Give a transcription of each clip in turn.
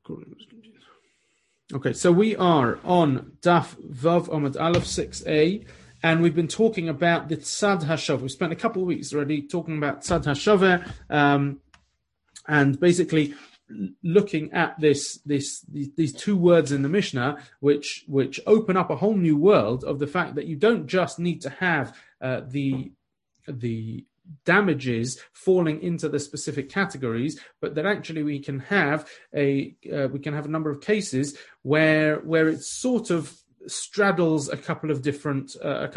Okay, so we are on Daf Vav Amud Aleph 6a, and we've been talking about the Tzad HaShaveh. We spent a couple of weeks already talking about Tzad HaShaveh, and basically looking at these two words in the Mishnah, which open up a whole new world of the fact that you don't just need to have the damages falling into the specific categories, but that actually we can have a number of cases where it sort of straddles a couple of different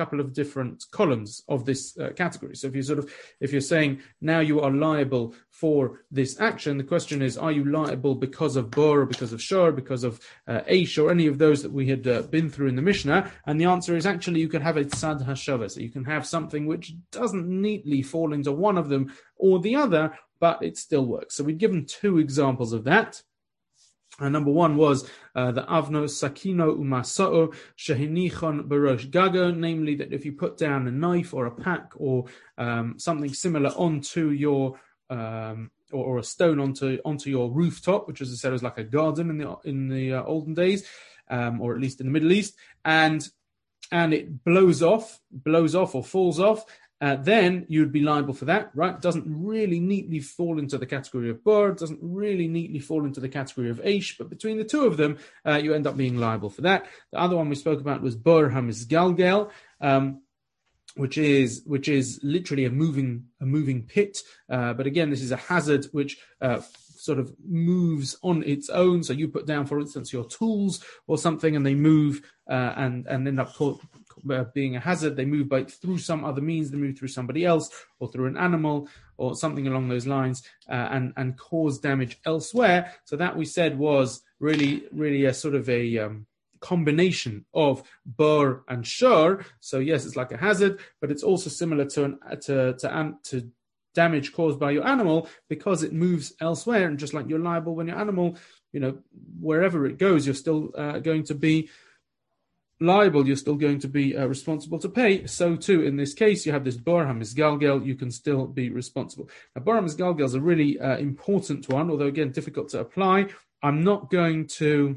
columns of this category. So if you're saying now you are liable for this action, the question is, are you liable because of bor, or because of shor, because of eish, or any of those that we had been through in the Mishnah? And the answer is actually you can have a tzad hashavah, so you can have something which doesn't neatly fall into one of them or the other, but it still works. So we've given two examples of that. Number one was the avno sakino umasao shehinichon barosh gago, namely that if you put down a knife or a pack or something similar onto your or a stone onto your rooftop, which, as I said, was like a garden in the olden days, or at least in the Middle East, and it blows off or falls off. Then you'd be liable for that, right? Doesn't really neatly fall into the category of bor, doesn't really neatly fall into the category of eish, but between the two of them, you end up being liable for that. The other one we spoke about was bor hamizgalgel, which is literally a moving pit. But again, this is a hazard which sort of moves on its own. So you put down, for instance, your tools or something, and they move and end up being a hazard. They move through some other means. They move through somebody else or through an animal or something along those lines, and cause damage elsewhere. So that, we said, was really a sort of a combination of bor and shor. So yes, it's like a hazard, but it's also similar to damage caused by your animal, because it moves elsewhere. And just like you're liable when your animal, wherever it goes, you're still going to be liable, you're still going to be responsible to pay. So too, in this case, you have this bor hamizgalgel, you can still be responsible. Now, bor hamizgalgel is a really important one, although again, difficult to apply. I'm not going to,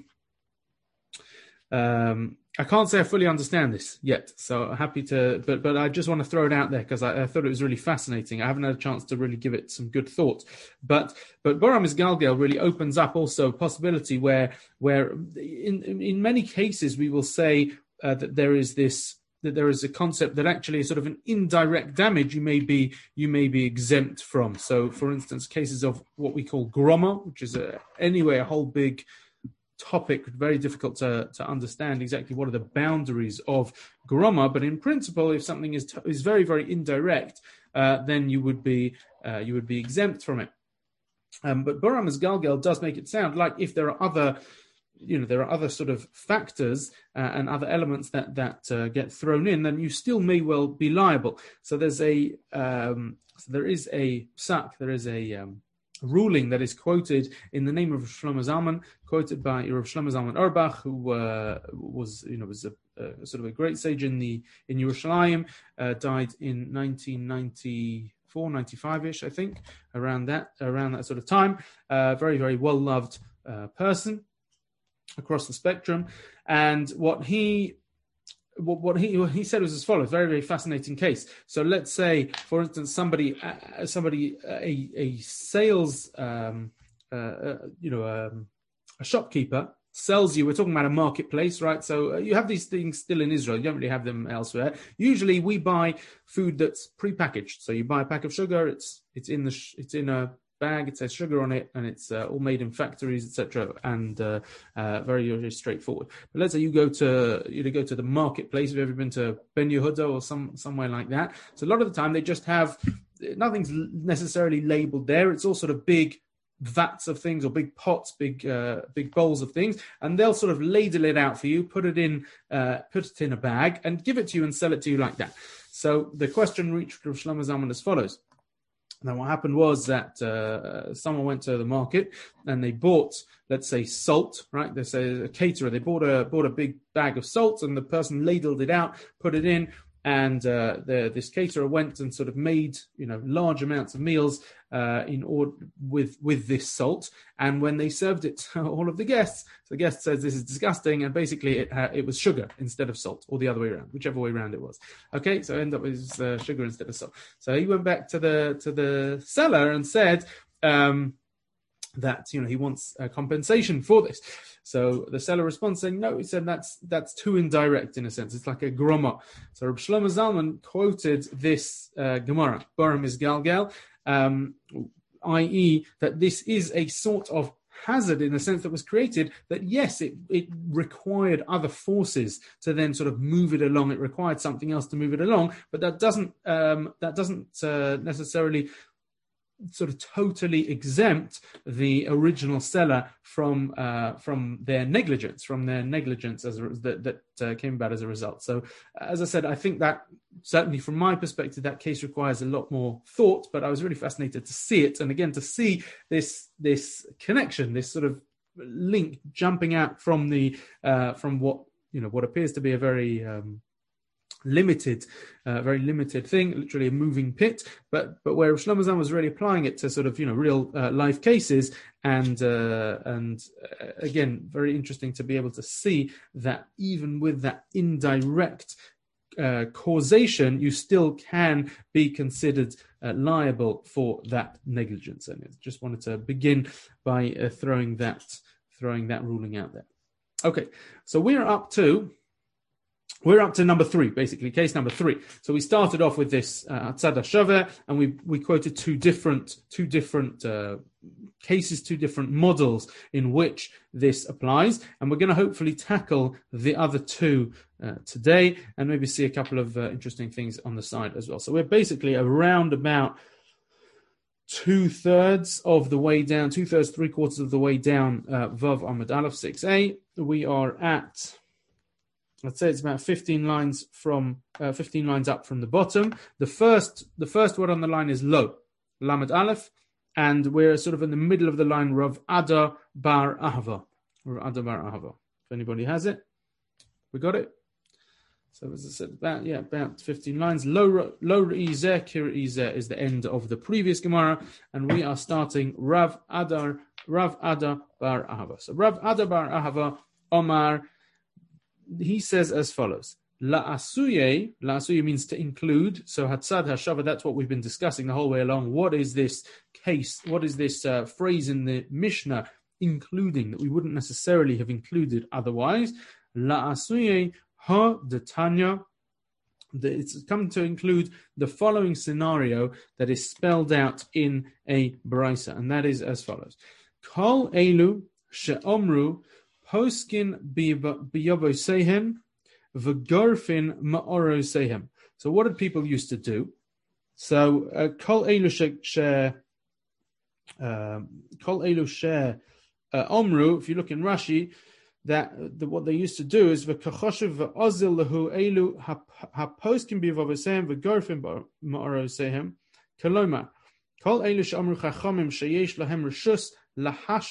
I can't say I fully understand this yet, so happy to, but I just want to throw it out there because I thought it was really fascinating. I haven't had a chance to really give it some good thought. But bor hamizgalgel really opens up also a possibility where in many cases we will say that there is a concept that actually is sort of an indirect damage you may be exempt from. So, for instance, cases of what we call groma, which is a whole big topic, very difficult to understand exactly what are the boundaries of groma, but in principle, if something is very, very indirect, then you would be exempt from it. But bor hamizgalgel does make it sound like if there are other sort of factors and other elements that get thrown in, then you still may well be liable. So there is a ruling that is quoted in the name of Rav Shlomo Zalman, quoted by Rav Shlomo Zalman Auerbach, who was a sort of a great sage in Yerushalayim, died in 1994, 95-ish, I think, around that sort of time. Very, very well loved person across the spectrum, and what he said was as follows: very, very fascinating case. So let's say, for instance, a sales, a shopkeeper sells you. We're talking about a marketplace, right? So you have these things still in Israel. You don't really have them elsewhere. Usually, we buy food that's prepackaged. So you buy a pack of sugar. It's in a bag, it says sugar on it, and it's all made in factories, etc., and very, very straightforward. But let's say you go to the marketplace. Have you ever been to Ben Yehuda or somewhere like that? So a lot of the time they just have, nothing's necessarily labeled there. It's all sort of big vats of things, or big pots, big bowls of things, and they'll sort of ladle it out for you, put it in a bag, and give it to you and sell it to you like that. So the question reached Rav Shlomo Zalman as follows. Now, what happened was that someone went to the market and they bought, let's say, salt, right? They say a caterer, they bought a big bag of salt, and the person ladled it out, put it in, and this caterer went and sort of made large amounts of meals in order with this salt. And when they served it to all of the guests says this is disgusting, and basically it was sugar instead of salt, or the other way around, whichever way around it was. Okay, so end up with sugar instead of salt. So he went back to the seller and said that he wants compensation for this. So the seller responds saying, no, he said that's too indirect in a sense. It's like a groma. So Reb Shlomo Zalman quoted this Gemara, Borim is Galgal, i.e. that this is a sort of hazard in the sense that was created, that yes, it required other forces to then sort of move it along. It required something else to move it along, but that doesn't necessarily sort of totally exempt the original seller from their negligence, that came about as a result. So, as I said, I think that certainly from my perspective, that case requires a lot more thought. But I was really fascinated to see it, and again to see this connection, this sort of link jumping out from from what appears to be a very limited thing, literally a moving pit, but where Shlomo Zalman was really applying it to sort of real life cases, and again, very interesting to be able to see that even with that indirect causation, you still can be considered liable for that negligence. And I just wanted to begin by throwing that ruling out there. Okay, so we're up to number 3, basically, case number 3. So we started off with this Hatzad HaShaveh, and we quoted two different cases, two different models in which this applies, and we're going to hopefully tackle the other two today, and maybe see a couple of interesting things on the side as well. So we're basically around about 2/3 of the way down, 2/3, 3/4 of the way down Vav Amud Aleph 6a. We are at, let's say it's about 15 lines up from the bottom. The first word on the line is lo, Lamed Aleph, and we're sort of in the middle of the line, Rav Ada Bar Ahava. If anybody has it, we got it. So as I said, about 15 lines. Lo Re'izeh, Kir Re'izeh is the end of the previous Gemara, and we are starting Rav Ada Bar Ahava. So Rav Ada Bar Ahava Omar, he says as follows: La'asuye means to include. So Hatzad HaShaveh, that's what we've been discussing the whole way along. What is this case? What is this phrase in the Mishnah including that we wouldn't necessarily have included otherwise? La'asuye ha detanya. It's come to include the following scenario that is spelled out in a Braisa, and that is as follows: Kol elu she'omru poskin biyobosehem v'gorfin ma'orosehem. So what did people used to do? So kol elu omru, if you look in Rashi, what they used to do is v'kachoshev v'ozil lehu elu haposkin biyobosehem v'gorfin ma'orosehem koloma kol elu she'omru chachamim sheyesh lahem reshus. There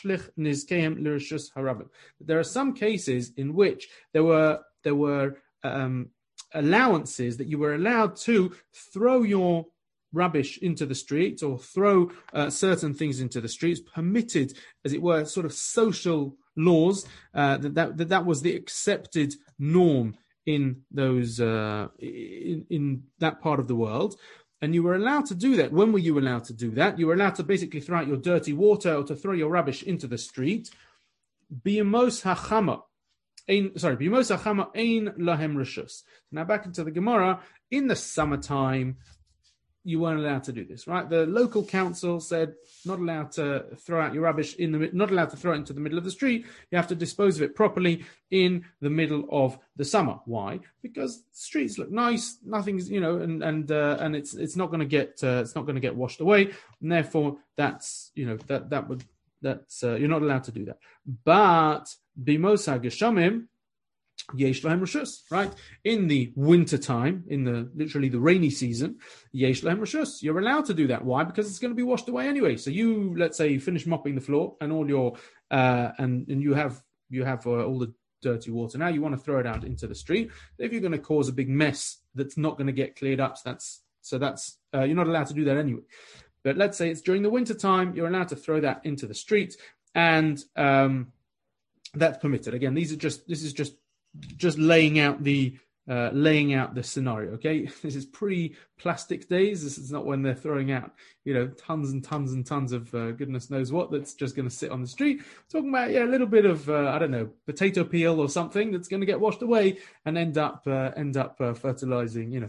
are some cases in which there were allowances that you were allowed to throw your rubbish into the streets, or throw certain things into the streets, permitted, as it were, sort of social laws. That was the accepted norm in those in that part of the world. And you were allowed to do that. When were you allowed to do that? You were allowed to basically throw out your dirty water or to throw your rubbish into the street. Biyamos hachama ein lahem reshus. Now back into the Gemara. In the summertime, you weren't allowed to do this, right? The local council said not allowed to throw out your rubbish not allowed to throw it into the middle of the street. You have to dispose of it properly in the middle of the summer. Why? Because streets look nice, nothing's and it's not going to get washed away, and therefore that's you're not allowed to do that. But bimosa geshamim yesh lahem reshus, right? In the winter time, in literally the rainy season, yesh lahem reshus, you're allowed to do that. Why? Because it's going to be washed away anyway. So let's say you finish mopping the floor and all your and you have all the dirty water. Now you want to throw it out into the street. If you're going to cause a big mess that's not going to get cleared up. So that's you're not allowed to do that anyway. But let's say it's during the winter time, you're allowed to throw that into the street, and that's permitted. Again, this is just laying out the scenario. Okay, this is pre-plastic days. This is not when they're throwing out tons and tons and tons of goodness knows what that's just going to sit on the street. We're talking about a little bit of I don't know, potato peel or something that's going to get washed away and end up fertilizing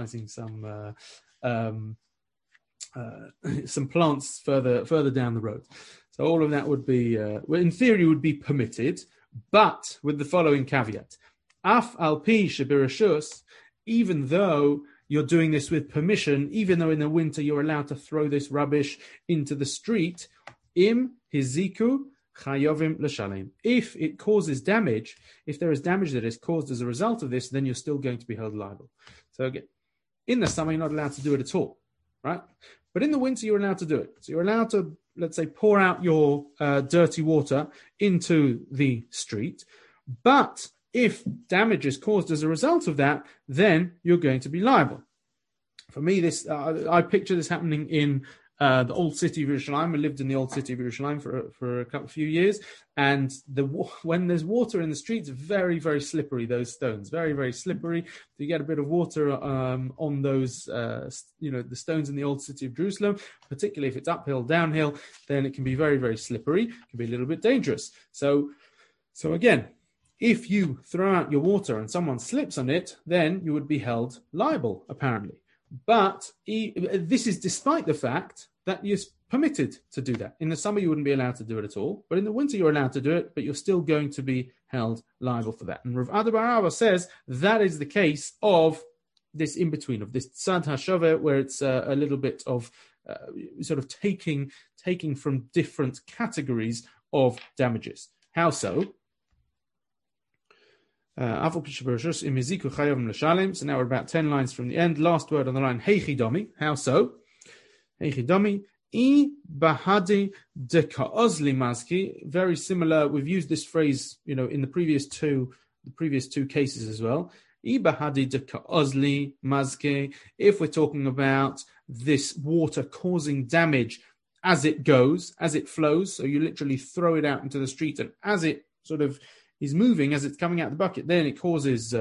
some plants further down the road. So all of that would be, in theory, would be permitted, but with the following caveat: Af al pi shebirashus, even though you're doing this with permission, even though in the winter you're allowed to throw this rubbish into the street, im hiziku chayovim l'shalem. If it causes damage, if there is damage that is caused as a result of this, then you're still going to be held liable. So again, in the summer you're not allowed to do it at all, right? But in the winter, you're allowed to do it. So you're allowed to, let's say, pour out your dirty water into the street. But if damage is caused as a result of that, then you're going to be liable. For me, I picture this happening in the old city of Yerushalayim. I lived in the old city of Yerushalayim for a few years. And when there's water in the streets, very, very slippery, those stones, very, very slippery. You get a bit of water on those, the stones in the old city of Jerusalem, particularly if it's uphill, downhill, then it can be very, very slippery. It can be a little bit dangerous. So again, if you throw out your water and someone slips on it, then you would be held liable, apparently. But this is despite the fact that you're permitted to do that. In the summer, you wouldn't be allowed to do it at all. But in the winter, you're allowed to do it, but you're still going to be held liable for that. And Rav Ada bar Abba says that is the case of this in-between, of this tzad hashaveh, where it's a little bit of sort of taking from different categories of damages. How so? So now we're about 10 lines from the end. Last word on the line, heichidomi. How so? Heichidomi. I bahadi de kaozli mazki. Very similar. We've used this phrase, in the previous two cases as well. I bahadi de kaozli mazki. If we're talking about this water causing damage as it goes, as it flows, so you literally throw it out into the street, and as it sort of is moving, as it's coming out the bucket, then it causes,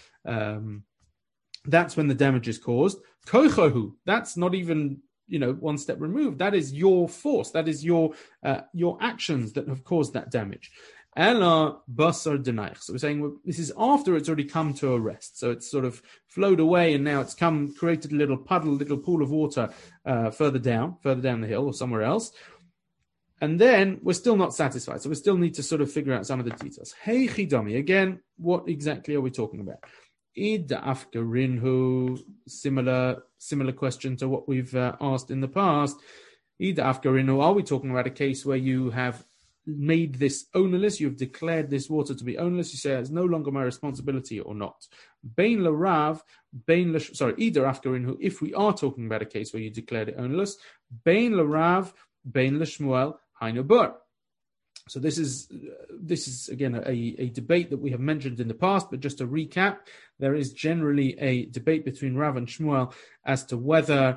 that's when the damage is caused. Kochohu, that's not even, one step removed. That is your force. That is your actions that have caused that damage. Ela basar denaich. So we're saying this is after it's already come to a rest. So it's sort of flowed away, and now it's created a little puddle, little pool of water further down the hill or somewhere else. And then we're still not satisfied. So we still need to sort of figure out some of the details. Hey chidami, again, what exactly are we talking about? Id afkarinhu, similar question to what we've asked in the past. Id afkarinhu, are we talking about a case where you have made this ownerless, you've declared this water to be ownerless, you say it's no longer my responsibility or not? Bein l'rav, either afkarinhu, if we are talking about a case where you declared it ownerless, bein l'rav, bein l'shmuel, hainu bur. So this is again a debate that we have mentioned in the past, but just to recap, there is generally a debate between Rav and Shmuel as to whether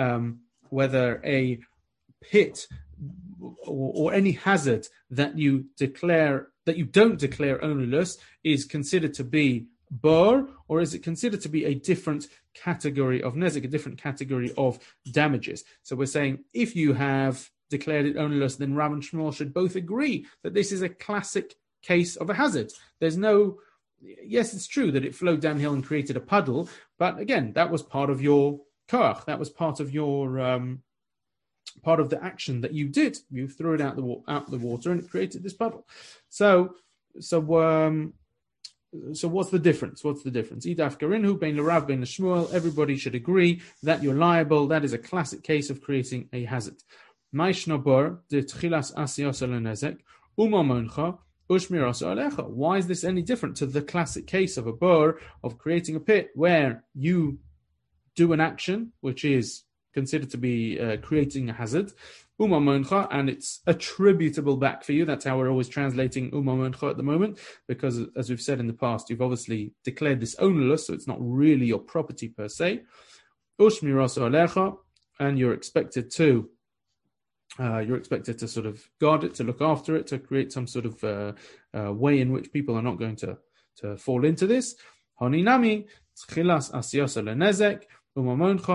a pit or any hazard that you don't declare ownerless is considered to be bur, or is it considered to be a different category of nezek, a different category of damages? So we're saying if you have declared it ownerless, then Rav and Shmuel should both agree that this is a classic case of a hazard. Yes, it's true that it flowed downhill and created a puddle, but again, that was part of your koach. That was part of your part of the action that you did. You threw it out the water, and it created this puddle. So what's the difference? What's the difference? Idaf Garinhu, Bein L'Rav, Bein L'Shmuel. Everybody should agree that you're liable. That is a classic case of creating a hazard. Why is this any different to the classic case of a bur, of creating a pit, where you do an action which is considered to be creating a hazard, umamoncha, and it's attributable back for you. That's how we're always translating umamoncha at the moment, because as we've said in the past, you've obviously declared this ownerless, so it's not really your property per se. Ushmiraso alecha, and you're expected to sort of guard it, to look after it, to create some sort of way in which people are not going to fall into this. Haninami tchilas asiyasa lenezek. In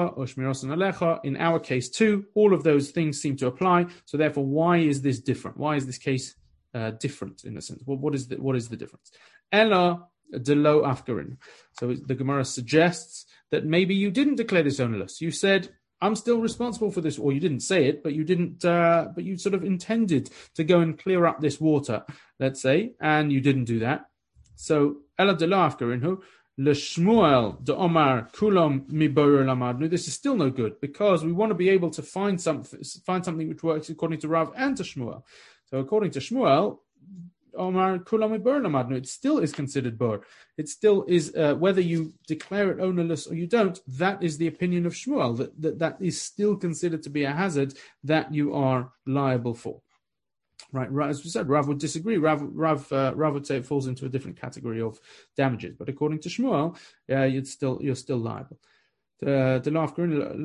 our case too, all of those things seem to apply. So therefore, why is this different? Why is this case different in a sense? What is the difference? Ella de lo afgarin. So the Gemara suggests that maybe you didn't declare this ownerless. You said, I'm still responsible for this, or you didn't say it, but you didn't. But you sort of intended to go and clear up this water, let's say, and you didn't do that. So ella de lo afgarin. L'shmuel de Omar kulam mi borer lamadnu. This is still no good, because we want to be able to find something which works according to Rav and to Shmuel. So according to Shmuel, Omar kulam mi borer lamadnu, it still is considered bor. It still is whether you declare it ownerless or you don't. That is the opinion of Shmuel, that is still considered to be a hazard that you are liable for. Right, as we said, Rav would disagree. Rav would say it falls into a different category of damages, but according to Shmuel, you're still liable. So therefore,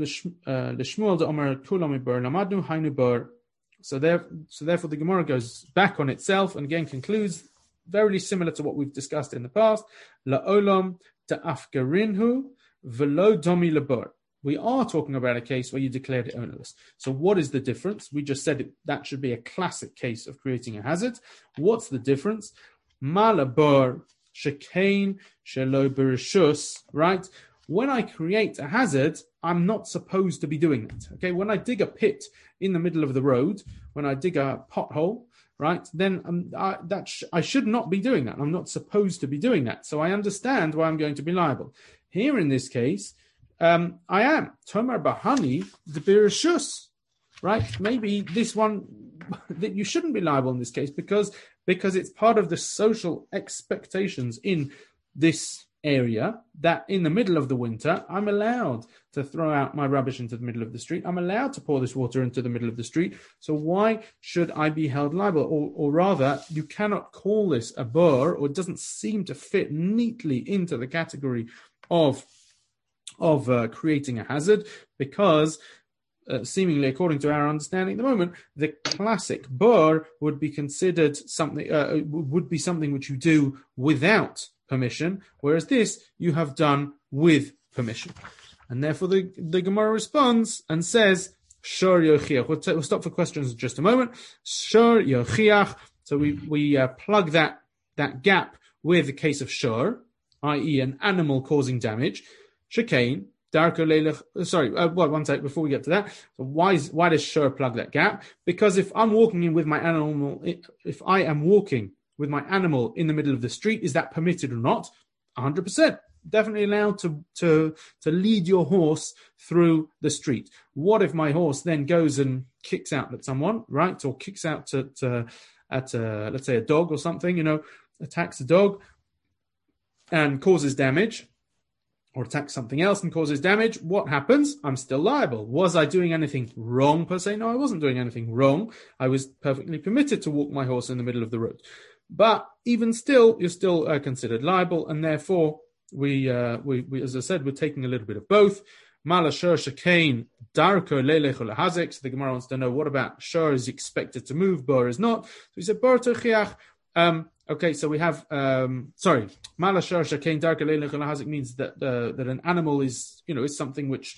the Gemara goes back on itself and again concludes very similar to what we've discussed in the past. La'olam ta'afgarinhu v'lo domi labor. We are talking about a case where you declared it ownerless. So what is the difference? We just said that should be a classic case of creating a hazard. What's the difference? Malabur shekain shelo bereshus, right? When I create a hazard, I'm not supposed to be doing that. Okay, when I dig a pit in the middle of the road, when I dig a pothole, right, then I should not be doing that. I'm not supposed to be doing that. So I understand why I'm going to be liable. Here in this case, I am Tomer Bahani the Birashus, right? Maybe this one that you shouldn't be liable in this case because it's part of the social expectations in this area that in the middle of the winter I'm allowed to throw out my rubbish into the middle of the street. I'm allowed to pour this water into the middle of the street. So why should I be held liable? Or rather, you cannot call this a bur, or it doesn't seem to fit neatly into the category of creating a hazard, because seemingly, according to our understanding at the moment, the classic bur would be considered something which you do without permission, whereas this you have done with permission. And therefore the Gemara responds and says, Shur yochiach. We'll stop for questions in just a moment. Shur yochiach. So we plug that gap with the case of shur, i.e. an animal causing damage. Shekain, Darko Leilach. Sorry, one sec before we get to that. So why does Shur plug that gap? Because if I'm walking in with my animal, if I am walking with my animal in the middle of the street, is that permitted or not? 100%. Definitely allowed to lead your horse through the street. What if my horse then goes and kicks out at someone, right? Or kicks out at let's say a dog or something, attacks a dog and causes damage, or attacks something else and causes damage, what happens? I'm still liable. Was I doing anything wrong per se? No, I wasn't doing anything wrong. I was perfectly permitted to walk my horse in the middle of the road. But even still, you're still considered liable, and therefore we as I said, we're taking a little bit of both. Mala shur shekain darko leilech lahazek. So the Gemara wants to know, what about shur is expected to move, bur is not. So he said bur tochiach. Okay, so we have mala shur shekain darko leilech lahazek means that an animal is is something which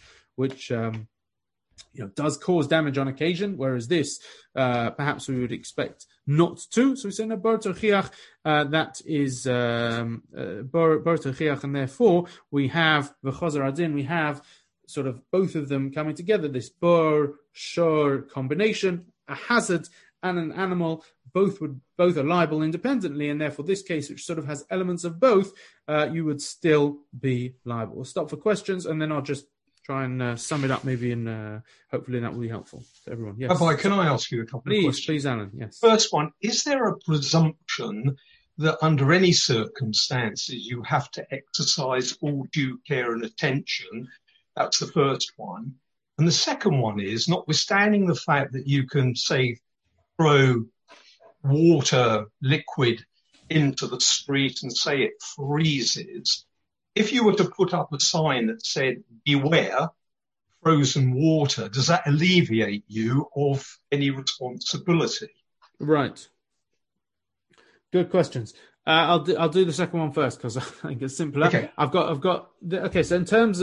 does cause damage on occasion, whereas this perhaps we would expect not to. So we say no bur tochiach. That is bur tochiach, and therefore we have v'chozer adin. We have sort of both of them coming together. This bur shur combination, a hazard and an animal, both are liable independently, and therefore this case, which sort of has elements of both, you would still be liable. We'll stop for questions, and then I'll just try and sum it up maybe, and hopefully that will be helpful to everyone. Yes. Rabbi, can I ask you a couple of questions? Please, Alan. Yes. First one, is there a presumption that under any circumstances you have to exercise all due care and attention? That's the first one. And the second one is, notwithstanding the fact that you can, say, throw water, liquid into the street and say it freezes, if you were to put up a sign that said, beware frozen water, does that alleviate you of any responsibility? Right. Good questions. I'll do the second one first because I think it's simpler. Okay. Okay. So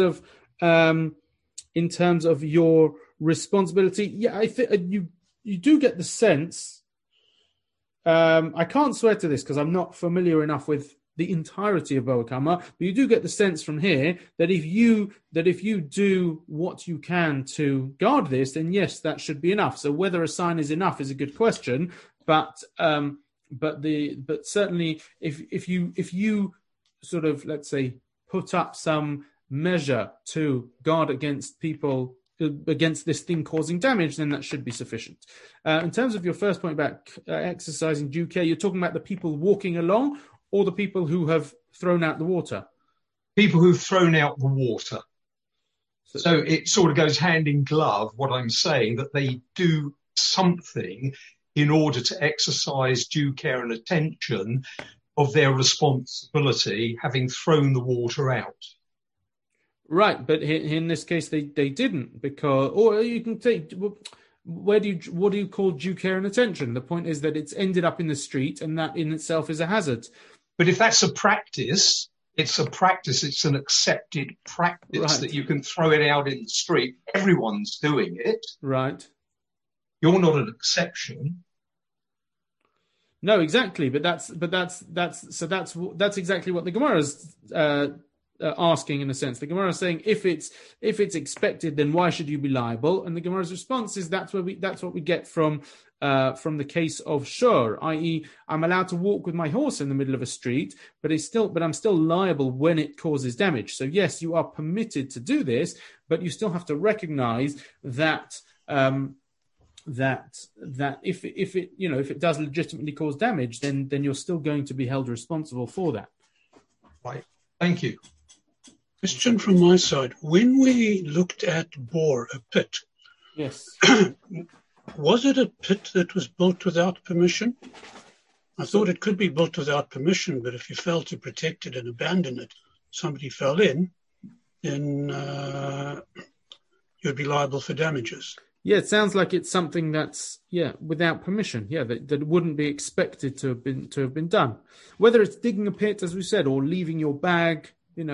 in terms of your responsibility, yeah, I think you do get the sense. I can't swear to this because I'm not familiar enough with the entirety of Boa Kama, but you do get the sense from here that if you do what you can to guard this, then yes, that should be enough. So whether a sign is enough is a good question, but certainly if you sort of, let's say, put up some measure to guard against people, against this thing causing damage, then that should be sufficient. In terms of your first point about exercising due care, you're talking about the people walking along or the people who have thrown out the water? People who've thrown out the water. So it sort of goes hand in glove, what I'm saying, that they do something in order to exercise due care and attention of their responsibility, having thrown the water out. Right, but in this case, they didn't, because, or you can take, what do you call due care and attention? The point is that it's ended up in the street, and that in itself is a hazard. But if that's a practice, it's an accepted practice, right, that you can throw it out in the street. Everyone's doing it. Right. You're not an exception. No, exactly. But that's exactly what the Gemara is asking, in a sense. The Gemara is saying, if it's expected, then why should you be liable? And the Gemara's response is that's what we get from the case of Shur, i.e., I'm allowed to walk with my horse in the middle of a street, but I'm still liable when it causes damage. So yes, you are permitted to do this, but you still have to recognize that if it does legitimately cause damage, then you're still going to be held responsible for that. Right. Thank you. Question from my side. When we looked at Bor, a pit, yes, was it a pit that was built without permission? I thought it could be built without permission, but if you failed to protect it and abandon it, somebody fell in, then you'd be liable for damages. Yeah, it sounds like it's something that's without permission. Yeah, that wouldn't be expected to have been done. Whether it's digging a pit, as we said, or leaving your bag,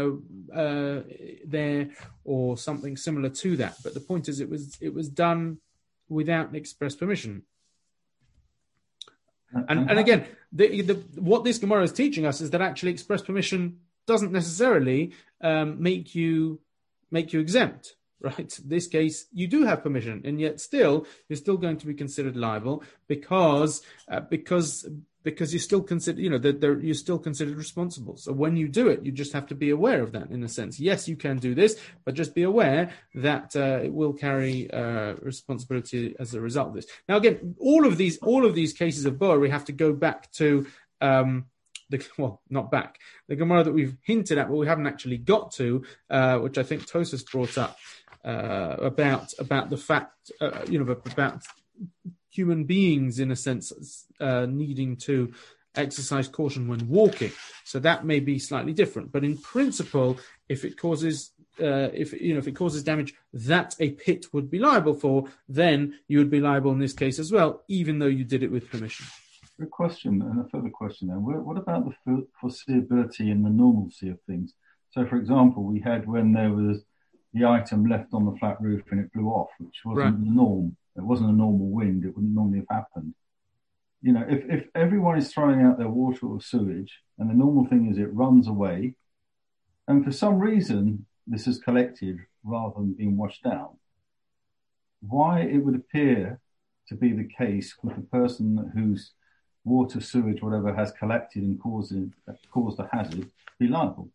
there, or something similar to that. But the point is, it was done without express permission. And again, what this Gemara is teaching us is that actually express permission doesn't necessarily make you exempt. Right. In this case, you do have permission, and yet still you're still going to be considered liable because you're still considered, you're still considered responsible. So when you do it, you just have to be aware of that, in a sense. Yes, you can do this, but just be aware that it will carry responsibility as a result of this. Now, again, all of these cases of Boa, we have to go back to not back. The Gemara that we've hinted at, but we haven't actually got to, which I think Tosas brought up. About the fact, about human beings, in a sense, needing to exercise caution when walking. So that may be slightly different, but in principle, if it causes damage that a pit would be liable for, then you would be liable in this case as well, even though you did it with permission. Good question, and a further question then. What about the foreseeability and the normalcy of things? So, for example, we had when there was the item left on the flat roof and it blew off, which wasn't the norm. It wasn't a normal wind. It wouldn't normally have happened. If everyone is throwing out their water or sewage, and the normal thing is it runs away, and for some reason this is collected rather than being washed down, why it would appear to be the case with the person whose water, sewage, whatever has collected and caused a hazard be liable?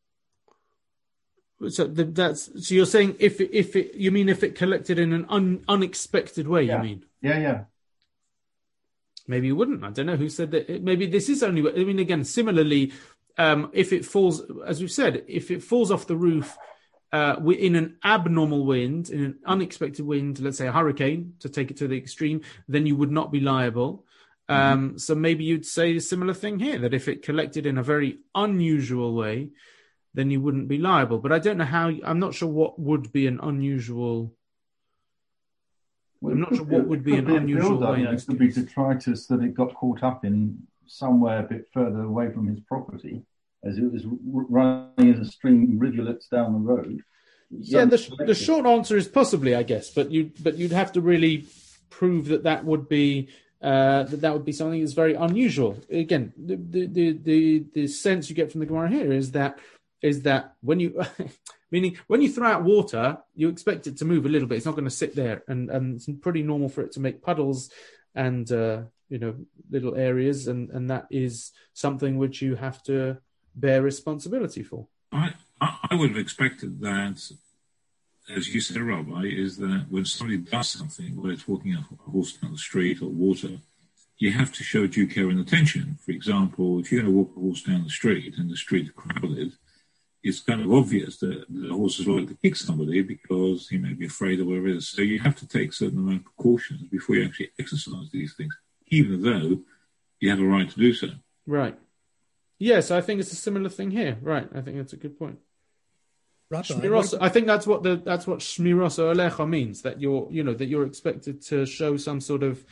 So you're saying if it collected in an unexpected way, yeah. You mean? Yeah. Maybe you wouldn't. I don't know who said that. Maybe this is only. I mean, again, similarly, if it falls, as we've said, if it falls off the roof in an abnormal wind, in an unexpected wind, let's say a hurricane, to take it to the extreme, then you would not be liable. So maybe you'd say a similar thing here, that if it collected in a very unusual way, then you wouldn't be liable. But I don't know how, I'm not sure what would be an unusual... Well, I'm not sure what would be an unusual way. It could be detritus that it got caught up in somewhere a bit further away from his property, as it was running as a stream, rivulets down the road. Yeah, the short answer is possibly, I guess, but you'd have to really prove that would be that would be something that's very unusual. Again, the sense you get from the Gemara here is that when you meaning when you throw out water, you expect it to move a little bit. It's not going to sit there, and it's pretty normal for it to make puddles and little areas, and that is something which you have to bear responsibility for. I would have expected that, as you said, Rabbi, is that when somebody does something, whether it's walking a horse down the street or water, you have to show due care and attention. For example, if you're going to walk a horse down the street and the street is crowded, it's kind of obvious that the horse is likely to kick somebody because he may be afraid or whatever it is. So you have to take certain amount of precautions before you actually exercise these things, even though you have a right to do so. Right. Yes, I think it's a similar thing here. Right. I think that's a good point. Shmiros, I think that's what Shmiros Olecha means, that you're expected to show some sort of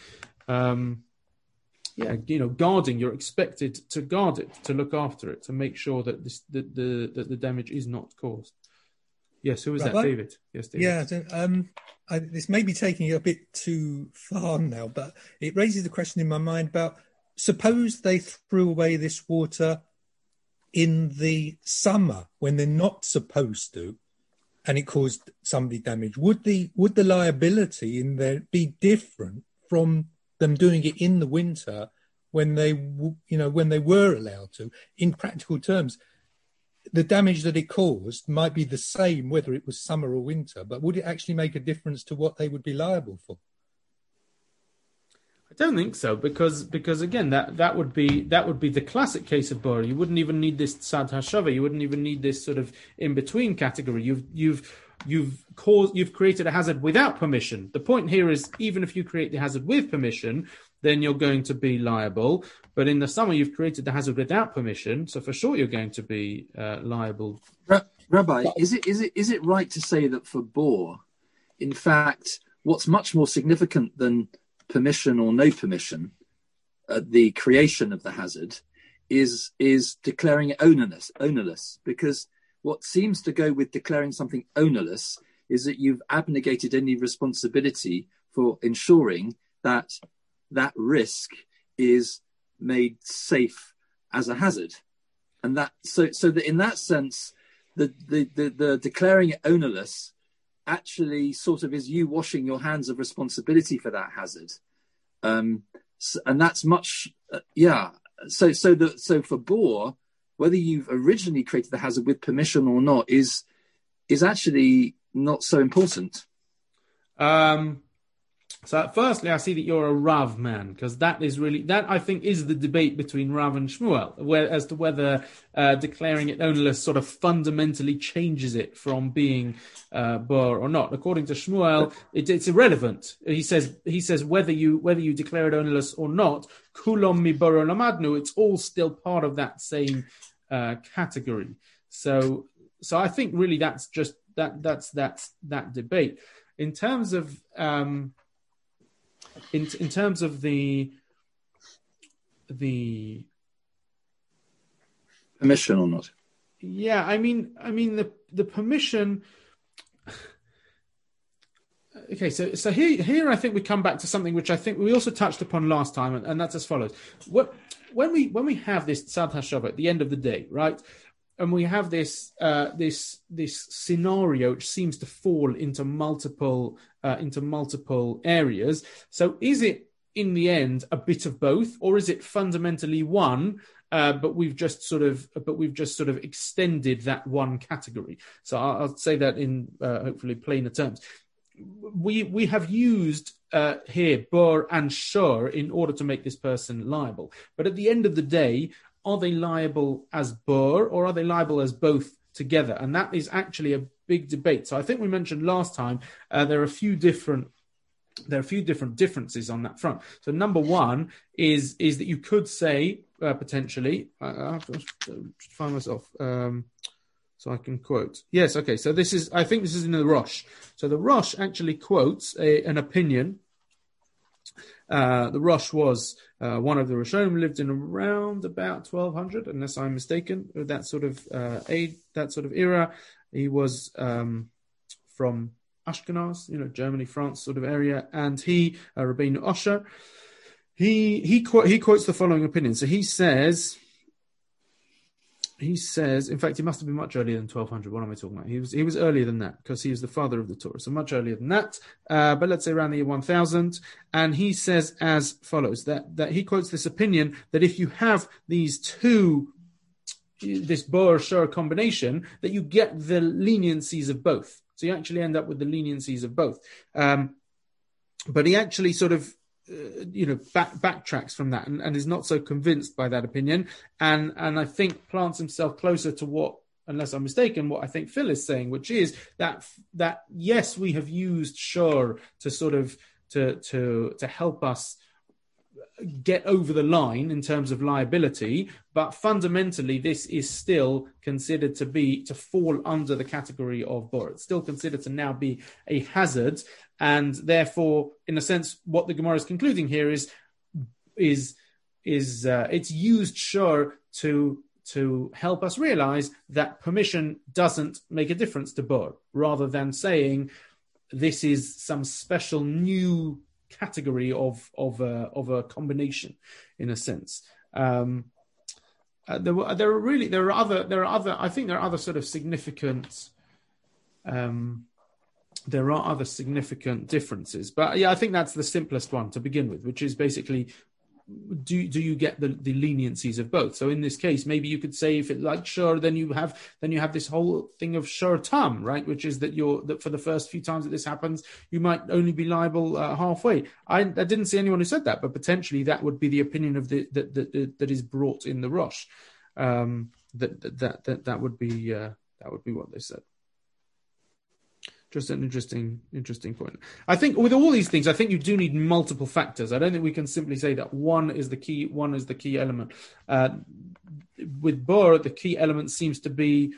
guarding. You're expected to guard it, to look after it, to make sure that the damage is not caused. Yes, who was that, David? Yes, David. Yeah, this may be taking it a bit too far now, but it raises the question in my mind about, suppose they threw away this water in the summer when they're not supposed to, and it caused somebody damage. Would the liability in there be different from them doing it in the winter when they were allowed to? In practical terms, the damage that it caused might be the same whether it was summer or winter, but would it actually make a difference to what they would be liable for? I don't think so, because again, that would be the classic case of bor. You wouldn't even need this tzad hashava. You wouldn't even need this sort of in between category. You've created a hazard without permission. The point here is, even if you create the hazard with permission, then you're going to be liable. But in the summer, you've created the hazard without permission, so for sure you're going to be liable. Rabbi, is it right to say that for bor, in fact, what's much more significant than permission or no permission, the creation of the hazard, is declaring it ownerless, because what seems to go with declaring something ownerless is that you've abnegated any responsibility for ensuring that that risk is made safe as a hazard, and that so that in that sense, the declaring it ownerless actually sort of is you washing your hands of responsibility for that hazard, and that's much So for bor, whether you've originally created the hazard with permission or not is actually not so important. So firstly, I see that you're a Rav man, because that I think is the debate between Rav and Shmuel, as to whether declaring it ownerless sort of fundamentally changes it from being bor or not. According to Shmuel, it's irrelevant. He says whether you declare it ownerless or not, kulom mi bor lamadnu, it's all still part of that same category. So I think really that's just that's that debate. In terms of in terms of the permission or not. Yeah, I mean the permission. Okay, so here I think we come back to something which I think we also touched upon last time, and that's as follows. When we have this tzad hashava at the end of the day, right? And we have this scenario which seems to fall into multiple areas. So is it in the end a bit of both, or is it fundamentally one? But we've just sort of extended that one category. So I'll say that in hopefully plainer terms. We have used here bor and shor in order to make this person liable. But at the end of the day, are they liable as bor, or are they liable as both together? And that is actually a big debate. So I think we mentioned last time there are a few different differences on that front. So number one is that you could say potentially. I have to find myself. So I can quote. Yes, okay. So I think this is in the Rosh. So the Rosh actually quotes an opinion. The Rosh was one of the Rishonim, lived in around about 1200, unless I'm mistaken. That sort of era. He was from Ashkenaz, Germany, France sort of area, and he, Rabbeinu Osher, he quotes the following opinion. So he says, in fact, he must have been much earlier than 1200. What am I talking about? He was earlier than that because he was the father of the Torah, so much earlier than that. But let's say around the year 1000. And he says as follows: that he quotes this opinion that if you have this Bor Shor combination, that you get the leniencies of both. So you actually end up with the leniencies of both. But he actually sort of backtracks from that and is not so convinced by that opinion, and I think plants himself closer to what, unless I'm mistaken, what I think Phil is saying, which is that yes, we have used Shor to sort of to help us get over the line in terms of liability, but fundamentally this is still considered to fall under the category of Bor. It's still considered to now be a hazard, and therefore, in a sense, what the Gemara is concluding here is it's used Shor to help us realize that permission doesn't make a difference to Bor, rather than saying this is some special new category of a combination, in a sense. There are other sort of significant. There are other significant differences, but yeah, I think that's the simplest one to begin with, which is basically, do you get the leniencies of both? So in this case, maybe you could say if it like Shor, then you have this whole thing of Shor Tam, right? Which is that that for the first few times that this happens, you might only be liable halfway. I didn't see anyone who said that, but potentially that would be the opinion of that is brought in the Rosh. That would be what they said. Just an interesting point. I think with all these things, I think you do need multiple factors. I don't think we can simply say that one is the key element. With Bor, the key element seems to be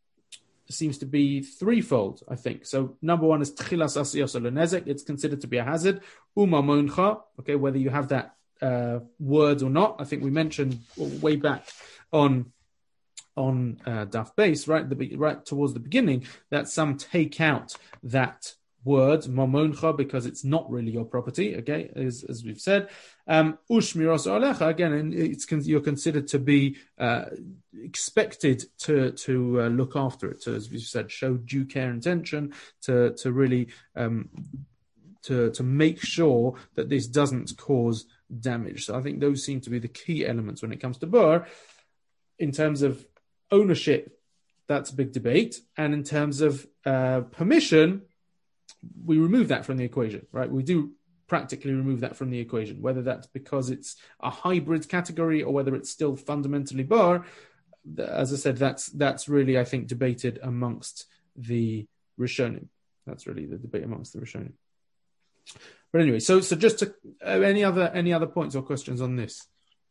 threefold, I think. So number one is Tchilas Asiyos Lenezek. It's considered to be a hazard. Uma Moncha, okay, whether you have that word or not. I think we mentioned way back on Daf Base, right towards the beginning, that some take out that word mamoncha because it's not really your property. Okay, as we've said, ushmiros alecha, again, and you're considered to be expected to look after it. So as we've said, show due care and attention to really to make sure that this doesn't cause damage. So I think those seem to be the key elements when it comes to Bor. In terms of ownership, that's a big debate, and in terms of permission, we remove that from the equation, right? We do practically remove that from the equation, whether that's because it's a hybrid category or whether it's still fundamentally Bor. As I said, that's really, I think, debated amongst the Rishonim. That's really the debate amongst the Rishonim. But anyway, so just to any other points or questions on this?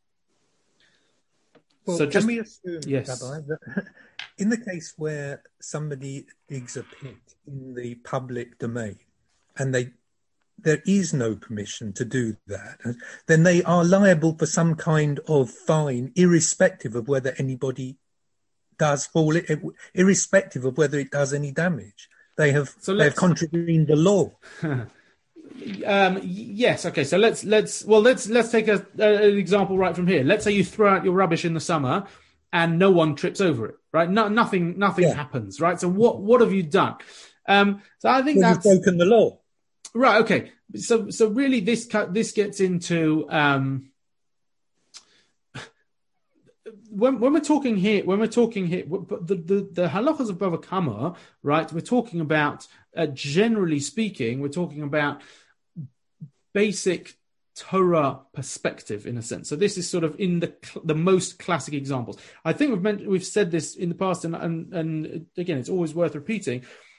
Well, so can we assume, yes, Rabbi, that in the case where somebody digs a pit in the public domain and there is no permission to do that, then they are liable for some kind of fine, irrespective of whether anybody does fall, irrespective of whether it does any damage. They have contravened the law. Yes. Okay. So let's take an example right from here. Let's say you throw out your rubbish in the summer, and no one trips over it. Right? Nothing happens. Right. So what have you done? So I think that's you've broken the law. Right. Okay. So really, this gets into when we're talking here, the halachas of Bava Kama, right? We're talking about generally speaking, we're talking about basic Torah perspective, in a sense. So this is sort of in the most classic examples. I think we've said this in the past, and again, it's always worth repeating.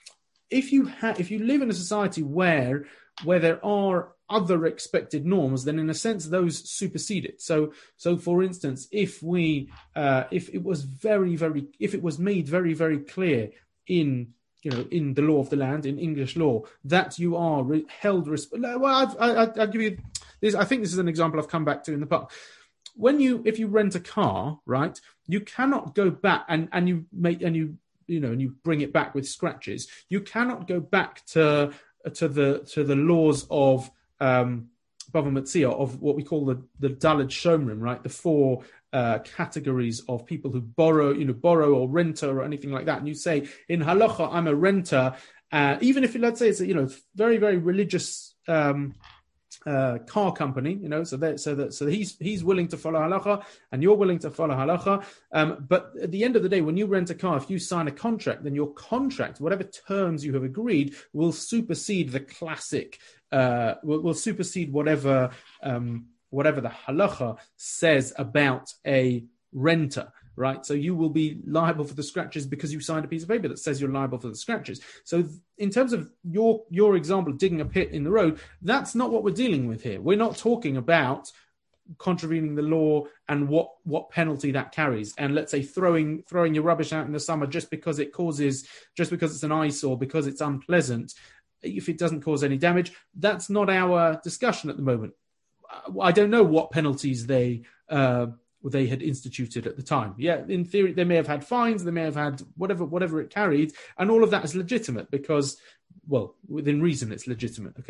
if you live in a society where there are other expected norms, then in a sense those supersede it. So for instance, if it was made very, very clear in the law of the land, in English law, that you are held responsible. Well, I'll give you this. I think this is an example I've come back to in the past. If you rent a car, right, you cannot go back and you bring it back with scratches. You cannot go back to the laws of Bava Metzia, of what we call the Daled Shomrim, right? The four categories of people who borrow or renter or anything like that. And you say, in halacha, I'm a renter, even if let's say it's a very, very religious car company, so he's willing to follow halacha and you're willing to follow halacha. But at the end of the day, when you rent a car, if you sign a contract, then your contract, whatever terms you have agreed, will supersede the classic, will supersede whatever the halacha says about a renter. Right, so you will be liable for the scratches because you signed a piece of paper that says you're liable for the scratches. So in terms of your example of digging a pit in the road, that's not what we're dealing with here. We're not talking about contravening the law and what penalty that carries. And let's say throwing your rubbish out in the summer just because it's an eyesore, because it's unpleasant, if it doesn't cause any damage, that's not our discussion at the moment. I don't know what penalties they had instituted at the time. Yeah, in theory, they may have had fines, they may have had whatever it carried, and all of that is legitimate because, well, within reason, it's legitimate. Okay,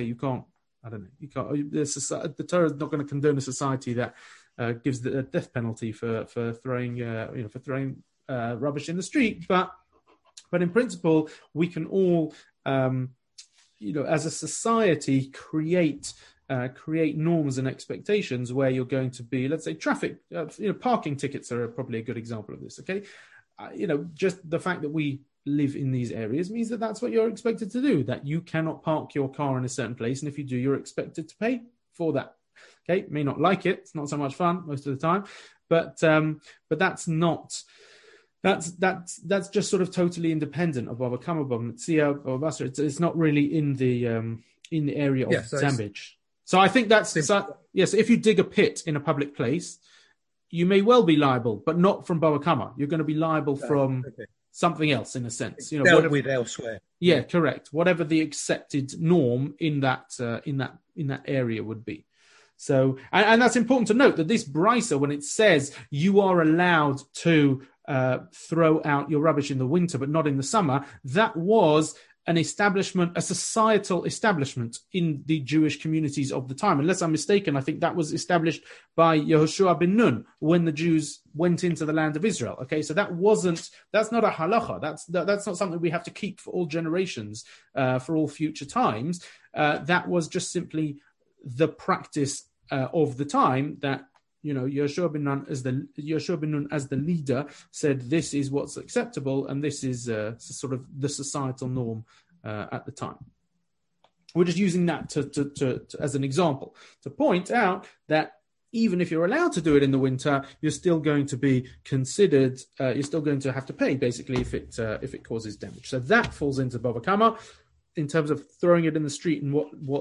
the Torah is not going to condone a society that gives the death penalty for throwing rubbish in the street, but in principle, we can all, as a society, create norms and expectations where you're going to be, let's say, traffic, parking tickets are probably a good example of this. Okay, just the fact that we live in these areas means that that's what you're expected to do. That you cannot park your car in a certain place, and if you do, you're expected to pay for that. Okay, may not like it; it's not so much fun most of the time, but that's not. That's just sort of totally independent of Bava Kama, Bava Metzia, Bava Basra. It's not really in the area of damage. So I think yes. If you dig a pit in a public place, you may well be liable, but not from Bava Kama. You're going to be liable from something else, in a sense. Dealt with elsewhere. Yeah, correct. Whatever the accepted norm in that area would be. So, and that's important to note that this brisa, when it says you are allowed to throw out your rubbish in the winter, but not in the summer, that was an establishment, a societal establishment in the Jewish communities of the time. Unless I'm mistaken, I think that was established by Yehoshua ben Nun when the Jews went into the land of Israel. Okay, so that's not a halacha. That's not something we have to keep for all generations, for all future times. That was just simply the practice of the time that, Yehoshua ben Nun as the leader said, this is what's acceptable, and this is sort of the societal norm at the time. We're just using that to as an example to point out that even if you're allowed to do it in the winter, you're still going to be considered. You're still going to have to pay, basically, if it causes damage. So that falls into Bava Kama in terms of throwing it in the street and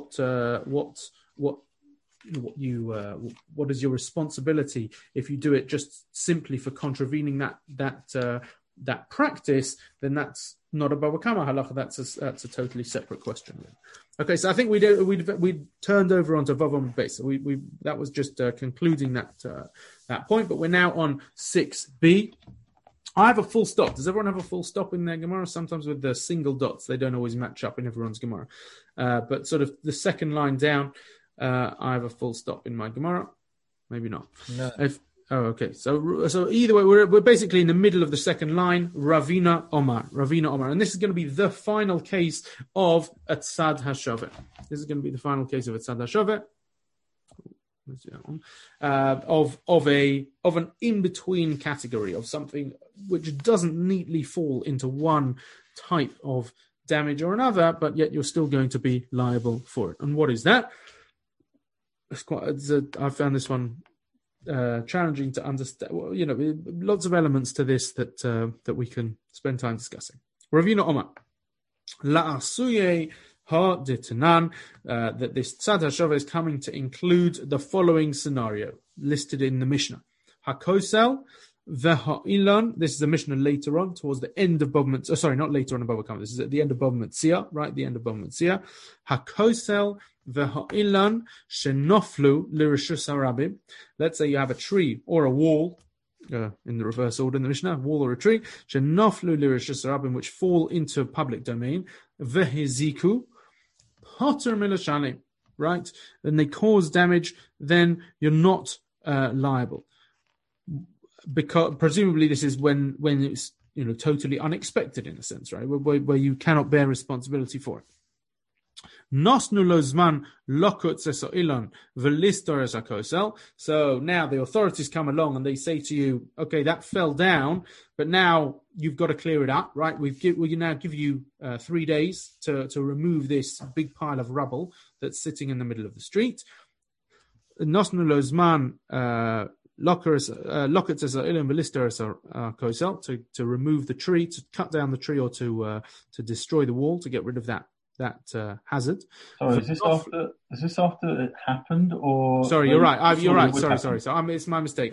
what is your responsibility if you do it just simply for contravening that practice, then that's not a Bava Kama halacha. That's a totally separate question. Okay, so I think we turned over onto Vav Amud Beis. So we that was just concluding that point, but we're now on 6b. I have a full stop. Does everyone have a full stop in their Gemara? Sometimes with the single dots, they don't always match up in everyone's Gemara. But sort of the second line down, I have a full stop in my Gemara. Maybe not. No. Okay. So either way, we're basically in the middle of the second line. Ravina Omar, and this is going to be the final case of a Tzad HaShaveh. This is going to be the final case of a Tzad HaShaveh. Of an in-between category of something which doesn't neatly fall into one type of damage or another, but yet you're still going to be liable for it. And what is that? I found this one challenging to understand. Lots of elements to this that we can spend time discussing. Ravina Omar. La'asuye ha detanan, that this tzad hashava is coming to include the following scenario listed in the Mishnah. Hakosel v'ha'ilan. This is a Mishnah later on, towards the end of Bava Metzia. Sorry, not later on in Bava Kama. This is at the end of Bava Metzia, right? The end of Bava Metzia. Hakosel v'ha'ilan shenoflu l'rishus harabim. Let's say you have a tree or a wall, in the reverse order in the Mishnah, a wall or a tree, shenoflu l'rishus harabim, which fall into public domain, v'hiziku poter milashani, right? And they cause damage, then you're not liable. Because presumably this is when it's totally unexpected in a sense, right? Where you cannot bear responsibility for it. Nosnu lo zman lokut zesoilon v'listor es hakosel. So now the authorities come along and they say to you, okay, that fell down, but now you've got to clear it up, right? We now give you 3 days to remove this big pile of rubble that's sitting in the middle of the street. Nosnu lo zman lokut zesoilon v'listor es hakosel, to remove the tree, to cut down the tree, or to destroy the wall, to get rid of that hazard. Sorry, is this after it happened, or? Sorry, you're right. You're right. Sorry. So it's my mistake.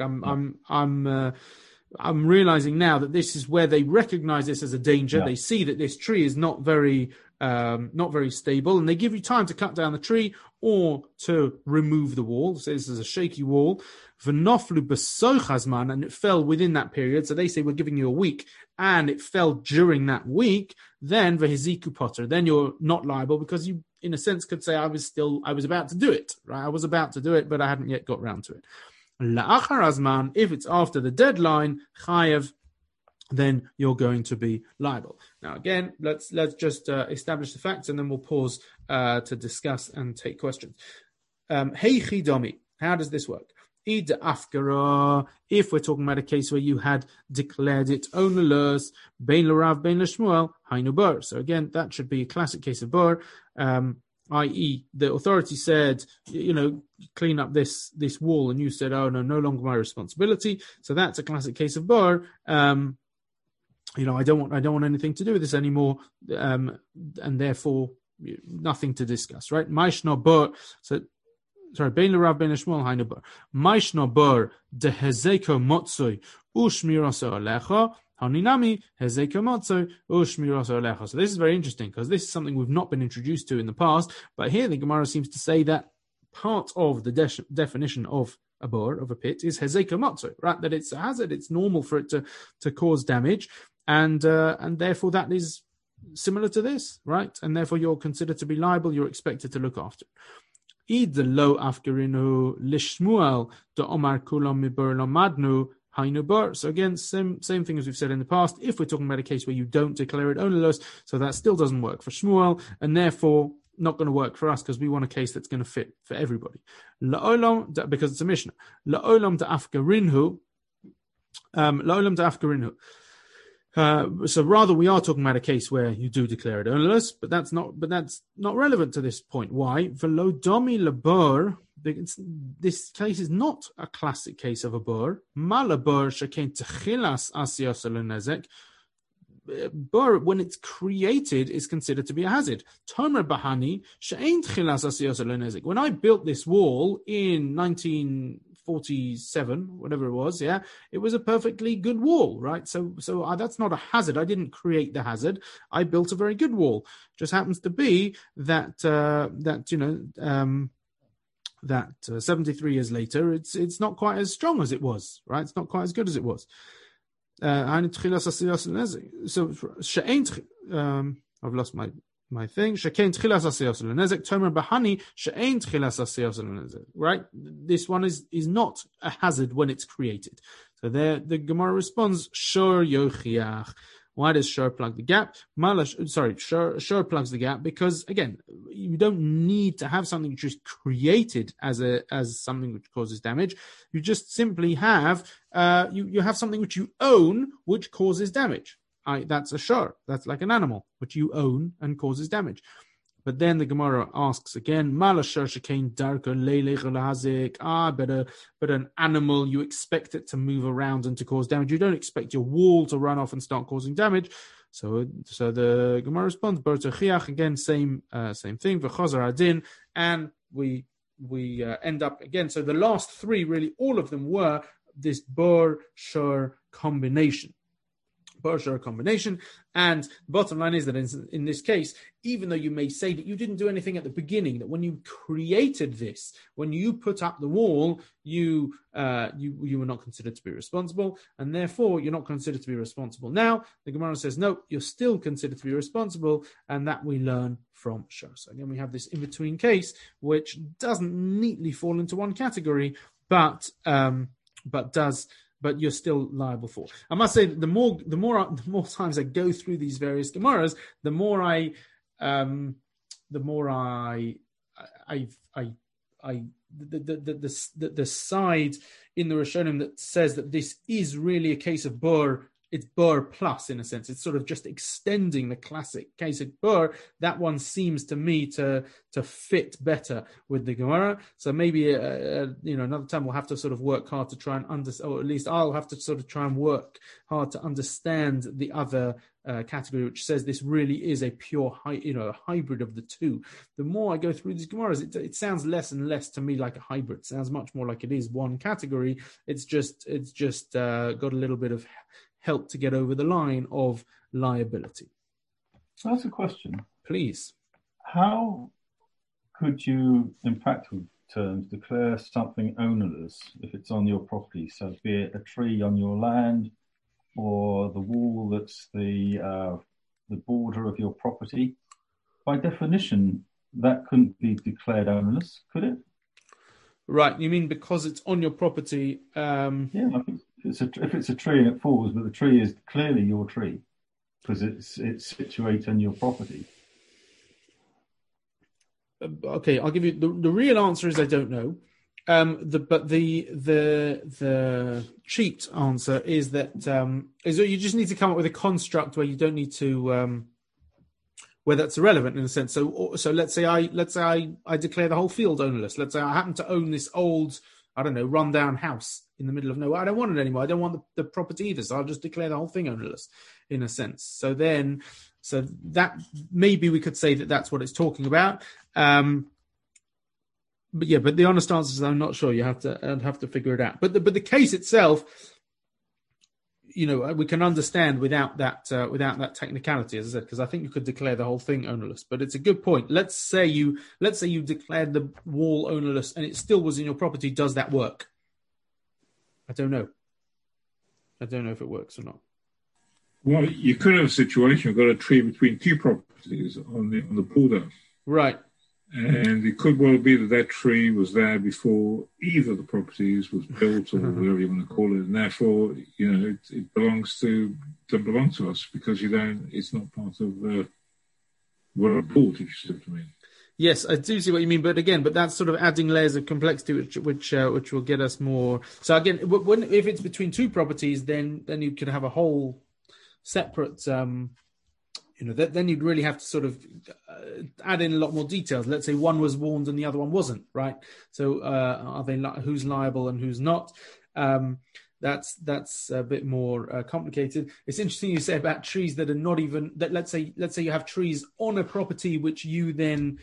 I'm realizing now that this is where they recognize this as a danger. Yeah. They see that this tree is not very stable, and they give you time to cut down the tree or to remove the wall. So this is a shaky wall. V'noflu b'sochazman, and it fell within that period. So they say we're giving you a week, and it fell during that week. Then v'hiziku potter, then you're not liable, because you, in a sense, could say I was about to do it, right? I was about to do it, but I hadn't yet got round to it. La'achar azman, if it's after the deadline, chayev, then you're going to be liable. Now, again, let's just establish the facts, and then we'll pause to discuss and take questions. Hey chidomi, how does this work? Id afkara, if we're talking about a case where you had declared it ownerless, bein l'rav, bein l'shmuel, hainu bar. So again, that should be a classic case of bar, i.e., the authority said, clean up this wall, and you said, oh no longer my responsibility. So that's a classic case of bar. I don't want anything to do with this anymore, and therefore nothing to discuss, right? Maishna bar. So sorry, bein l'rav, bein l'shmuel, hainu bar. Maishna bar de hezeko motzoi ushmiraso alecha. So this is very interesting, because this is something we've not been introduced to in the past, but here the Gemara seems to say that part of the definition of a bor, of a pit, is hezeka matzo, right? That it's a hazard, it's normal for it to cause damage, and therefore that is similar to this, right? And therefore you're considered to be liable, you're expected to look after it. Id lo afkerinu lishmuel de omar kulam mibur lamadnu. So again, same thing as we've said in the past. If we're talking about a case where you don't declare it ownerless, so that still doesn't work for Shmuel, and therefore not going to work for us, because we want a case that's going to fit for everybody. La'olam, because it's a Mishnah. La'olam ta'afkarinhu. So rather, we are talking about a case where you do declare it ownerless, but that's not relevant to this point. Why? Velodomi labor. This case is not a classic case of a bur. Malabur shekain techilas asiyos lenezek. Bur, when it's created, is considered to be a hazard. Tomer bahani she'ain techilas asiyos lenezek. When I built this wall in 1947, whatever it was, it was a perfectly good wall, right? So that's not a hazard. I didn't create the hazard. I built a very good wall. Just happens to be that 73 years later, it's not quite as strong as it was, right? It's not quite as good as it was. So I've lost my thing. Right? This one is not a hazard when it's created. So there, the Gemara responds, Shor yochiach. Why does Shor plug the gap? Shor plugs the gap because, again, you don't need to have something which is created as something which causes damage. You just simply have you have something which you own which causes damage. That's a Shor. That's like an animal which you own and causes damage. But then the Gemara asks again, but an animal, you expect it to move around and to cause damage. You don't expect your wall to run off and start causing damage. So the Gemara responds, Bertochiach, again, same thing, V'chazar adin, and we end up again. So the last three, really, all of them were this Bar-Shur combination. Bar-Shur combination. And the bottom line is that in this case, even though you may say that you didn't do anything at the beginning, that when you created this, when you put up the wall, you were not considered to be responsible, and therefore you're not considered to be responsible now. The Gemara says, no, you're still considered to be responsible, and that we learn from Shur. So again, we have this in-between case, which doesn't neatly fall into one category, but you're still liable for. I must say that the more times I go through these various Gemaras, the side in the Rishonim that says that this is really a case of Bur, it's Bur plus in a sense. It's sort of just extending the classic case of Bur. That one seems to me to fit better with the Gemara. So maybe another time we'll have to sort of work hard to try and understand, or at least I'll have to sort of try and work hard to understand the other category, which says this really is a pure, a hybrid of the two. The more I go through these Gemaras, it sounds less and less to me like a hybrid. It sounds much more like it is one category. It's just got a little bit of help to get over the line of liability. That's a question. Please. How could you, in practical terms, declare something ownerless if it's on your property? So be it a tree on your land or the wall that's the border of your property. By definition, that couldn't be declared ownerless, could it? Right. You mean because it's on your property? Yeah, I think if it's a tree and it falls, but the tree is clearly your tree because it's situated on your property. Okay, I'll give you the real answer is I don't know. But the cheat answer is that is that you just need to come up with a construct where you don't need to where that's irrelevant in a sense. So let's say I declare the whole field ownerless. Let's say I happen to own this old, I don't know, rundown house in the middle of nowhere. I don't want it anymore. I don't want the property either. So I'll just declare the whole thing ownerless in a sense. So that maybe we could say that that's what it's talking about. But the honest answer is I'm not sure. I'd have to figure it out. But the case itself, we can understand without that technicality, as I said, because I think you could declare the whole thing ownerless. But it's a good point. Let's say you declared the wall ownerless and it still was in your property. Does that work? I don't know. I don't know if it works or not. Well, you could have a situation. You've got a tree between two properties on the border, right? And it could well be that tree was there before either of the properties was built or whatever you want to call it, and therefore, it belongs to us because it's not part of what I bought, if you see what I mean. Yes, I do see what you mean, but that's sort of adding layers of complexity, which will get us more. So again, if it's between two properties, then you could have a whole separate. Then you'd really have to sort of add in a lot more details. Let's say one was warned and the other one wasn't, right? So are they who's liable and who's not? That's a bit more complicated. It's interesting you say about trees that are not even that. Let's say you have trees on a property which you then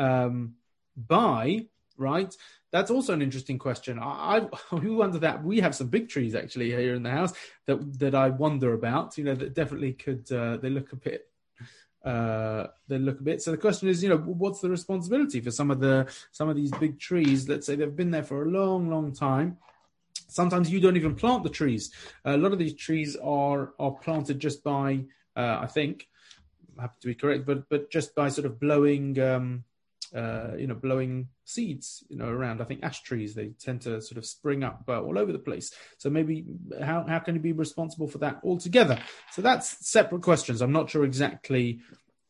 buy, right? That's also an interesting question. I wonder that. We have some big trees actually here in the house that I wonder about. That definitely could. They look a bit. So the question is, what's the responsibility for some of these big trees? Let's say they've been there for a long, long time. Sometimes you don't even plant the trees. A lot of these trees are planted just by, I think, I have to be correct, but just by sort of blowing, blowing seeds, around. I think ash trees, they tend to sort of spring up all over the place. So maybe how can you be responsible for that altogether? So that's separate questions. I'm not sure exactly.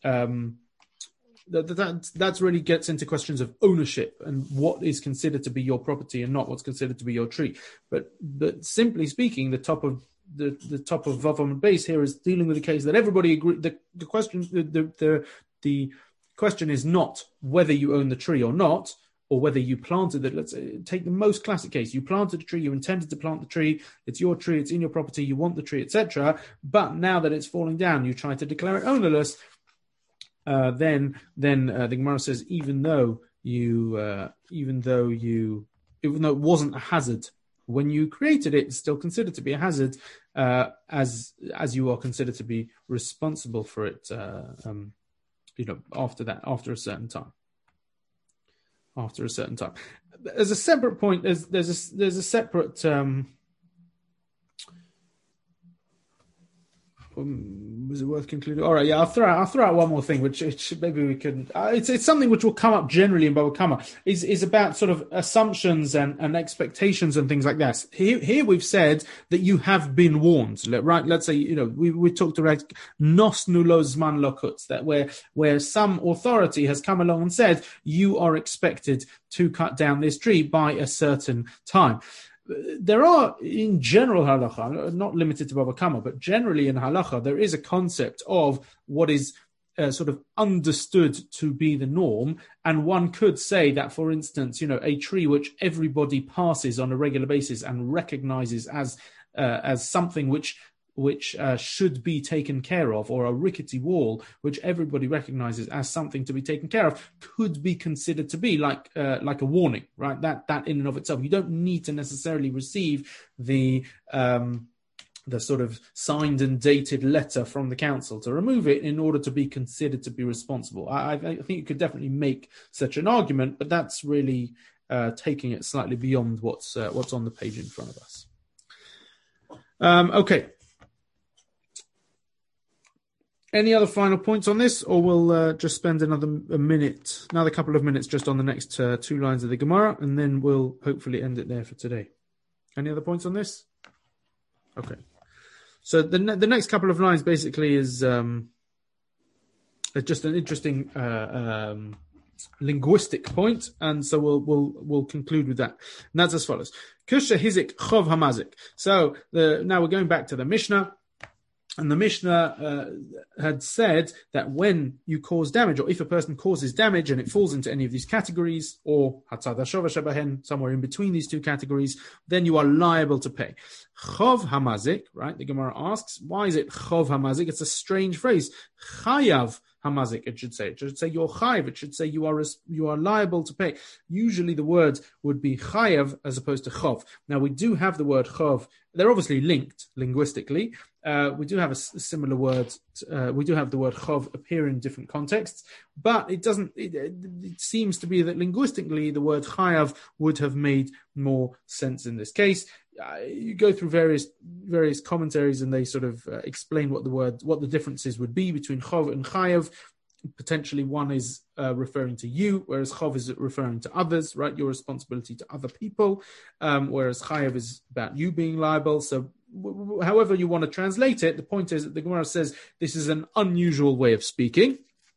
That's really gets into questions of ownership and what is considered to be your property and not what's considered to be your tree. But simply speaking, the top of Vav Amud Beis here is dealing with the case that everybody agree. The question is not whether you own the tree or not. or whether you planted it. Let's take the most classic case. You planted a tree, you intended to plant the tree, it's your tree, it's in your property, you want the tree, etc. But now that it's falling down, you try to declare it ownerless. Then the Gemara says, even though it wasn't a hazard when you created it, it's still considered to be a hazard, as you are considered to be responsible for it. After a certain time. As a separate point, there's a separate. Was it worth concluding? All right, yeah, I'll throw out one more thing, which maybe we can. It's something which will come up generally in Bava Kama, is about sort of assumptions and expectations and things like that. Here we've said that you have been warned, right? Let's say we talked about nosnu lo zman lokutz, that where some authority has come along and said you are expected to cut down this tree by a certain time. There are, in general halacha, not limited to Bava Kama, but generally in halacha, there is a concept of what is sort of understood to be the norm. And one could say that, for instance, a tree which everybody passes on a regular basis and recognizes as something which should be taken care of, or a rickety wall which everybody recognizes as something to be taken care of, could be considered to be like a warning, right? That in and of itself, you don't need to necessarily receive the sort of signed and dated letter from the council to remove it in order to be considered to be responsible. I think you could definitely make such an argument, but that's really taking it slightly beyond what's on the page in front of us. Okay. Any other final points on this, or we'll just spend another couple of minutes just on the next two lines of the Gemara, and then we'll hopefully end it there for today. Any other points on this? Okay. So the next couple of lines basically is just an interesting linguistic point, and so we'll conclude with that. And that's as follows: Kusha hizik chov hamazik. So now we're going back to the Mishnah. And the Mishnah had said that when you cause damage, or if a person causes damage and it falls into any of these categories, or somewhere in between these two categories, then you are liable to pay. Chov hamazik, right? The Gemara asks, why is it chov hamazik? It's a strange phrase. Chayav hamazik, it should say. It should say you're chayav. It should say you are liable to pay. Usually the word would be chayav as opposed to chov. Now we do have the word chov. They're obviously linked linguistically. We do have a similar word. We do have the word chov appear in different contexts, but it doesn't. It seems to be that linguistically the word chayav would have made more sense in this case. You go through various commentaries, and they sort of explain what the differences would be between chov and chayav. Potentially one is referring to you, whereas chov is referring to others, right? Your responsibility to other people, whereas chayav is about you being liable. So however you want to translate it, the point is that the Gemara says this is an unusual way of speaking.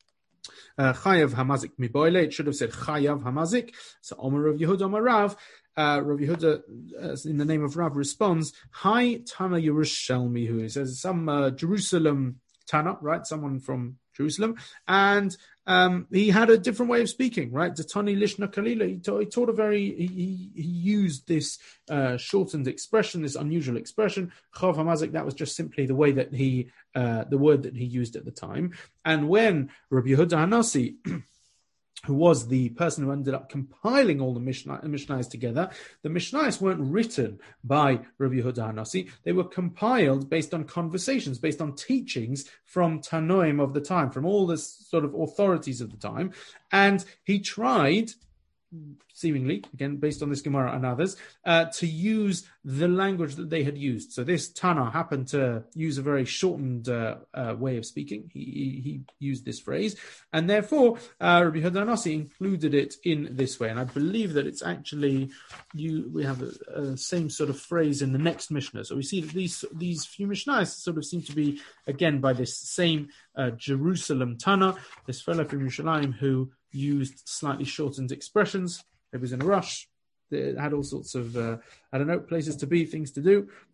Chayav hamazik miboile. It should have said chayav hamazik. So Omer Rav Yehuda Omer Rav. Rav Yehuda, in the name of Rav, responds, Hi Tana Yerushalmi, who says some Jerusalem Tana, right? Someone from Jerusalem, and he had a different way of speaking, right? Datani Lishna Kalila. He taught he used this shortened expression, this unusual expression. Chav hamazik. That was just simply the way that the word that he used at the time. And when Rabbi Yehuda Hanasi, who was the person who ended up compiling all the Mishnayos together, the Mishnayos weren't written by Rabbi Yehuda Hanasi. They were compiled based on conversations, based on teachings from Tanoim of the time, from all the sort of authorities of the time. And he tried, seemingly, again, based on this Gemara and others, to use the language that they had used. So this Tana happened to use a very shortened way of speaking. He used this phrase, and therefore Rabbi Yehuda Hanasi included it in this way. And I believe that it's actually, we have the same sort of phrase in the next Mishnah. So we see that these few Mishnahs sort of seem to be, again, by this same Jerusalem Tana, this fellow from Yerushalayim who used slightly shortened expressions. It was in a rush. It had all sorts of, places to be, things to do.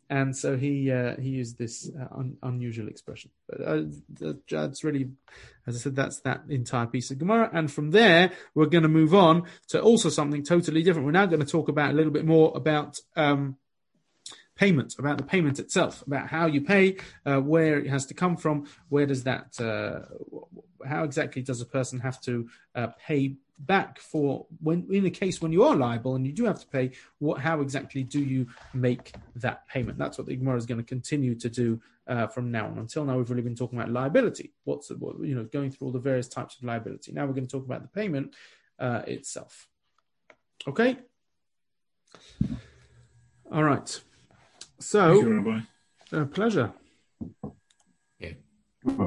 And so he used this unusual expression. But that's really, as I said, that's that entire piece of Gemara. And from there, we're going to move on to also something totally different. We're now going to talk about a little bit more about payment, about the payment itself, about how you pay, where it has to come from, where does that, how exactly does a person have to pay back for when in a case when you are liable and you do have to pay, how exactly do you make that payment? That's what the Gemara is going to continue to do from now on. Until now, we've really been talking about liability. Going through all the various types of liability. Now we're going to talk about the payment itself. Okay. All right. So, thank you, Rabbi. Pleasure.